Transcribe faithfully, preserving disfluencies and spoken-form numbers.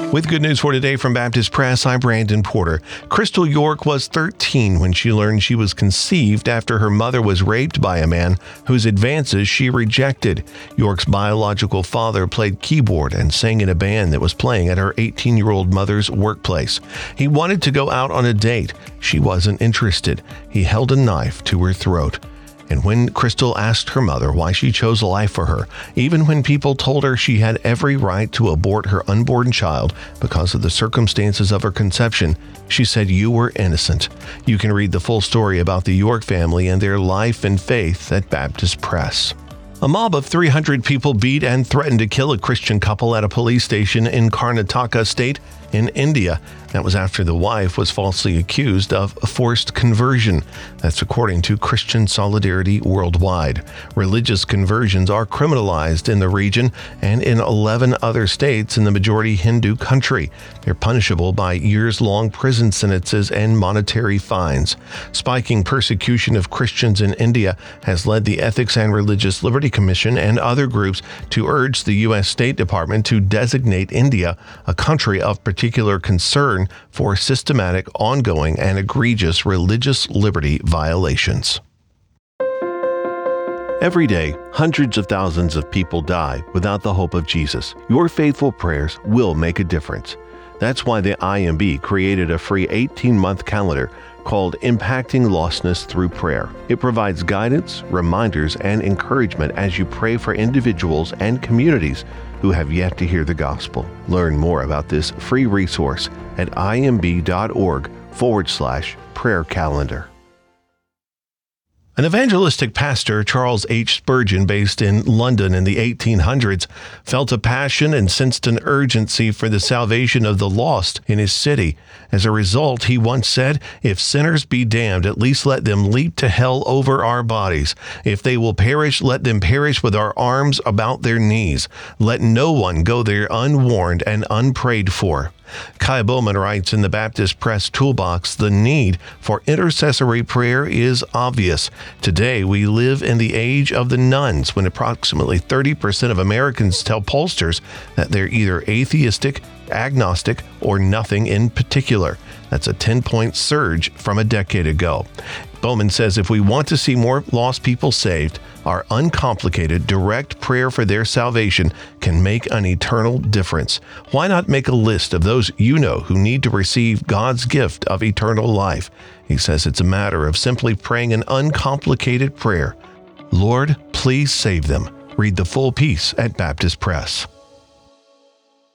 With good news for today from Baptist Press, I'm Brandon Porter. Crystal York was thirteen when she learned she was conceived after her mother was raped by a man whose advances she rejected. York's biological father played keyboard and sang in a band that was playing at her eighteen-year-old mother's workplace. He wanted to go out on a date. She wasn't interested. He held a knife to her throat. And when Crystal asked her mother why she chose life for her, even when people told her she had every right to abort her unborn child because of the circumstances of her conception, she said, "You were innocent." You can read the full story about the York family and their life and faith at Baptist Press. A mob of three hundred people beat and threatened to kill a Christian couple at a police station in Karnataka state in India. That was after the wife was falsely accused of forced conversion. That's according to Christian Solidarity Worldwide. Religious conversions are criminalized in the region and in eleven other states in the majority Hindu country. They're punishable by years-long prison sentences and monetary fines. Spiking persecution of Christians in India has led the Ethics and Religious Liberty Commission and other groups to urge the U S State Department to designate India a country of particular concern for systematic, ongoing, and egregious religious liberty violations. Every day, hundreds of thousands of people die without the hope of Jesus. Your faithful prayers will make a difference. That's why the I M B created a free eighteen-month calendar called Impacting Lostness Through Prayer. It provides guidance, reminders, and encouragement as you pray for individuals and communities who have yet to hear the gospel. Learn more about this free resource at imb.org forward slash prayer calendar. An evangelistic pastor, Charles H. Spurgeon, based in London in the eighteen hundreds, felt a passion and sensed an urgency for the salvation of the lost in his city. As a result, he once said, "If sinners be damned, at least let them leap to hell over our bodies. If they will perish, let them perish with our arms about their knees. Let no one go there unwarned and unprayed for." Kai Bowman writes in the Baptist Press Toolbox, "The need for intercessory prayer is obvious. Today, we live in the age of the nones, when approximately thirty percent of Americans tell pollsters that they're either atheistic, agnostic, or nothing in particular. That's a ten-point surge from a decade ago. Bowman says if we want to see more lost people saved, our uncomplicated, direct prayer for their salvation can make an eternal difference. Why not make a list of those you know who need to receive God's gift of eternal life? He says it's a matter of simply praying an uncomplicated prayer. Lord, please save them. Read the full piece at Baptist Press.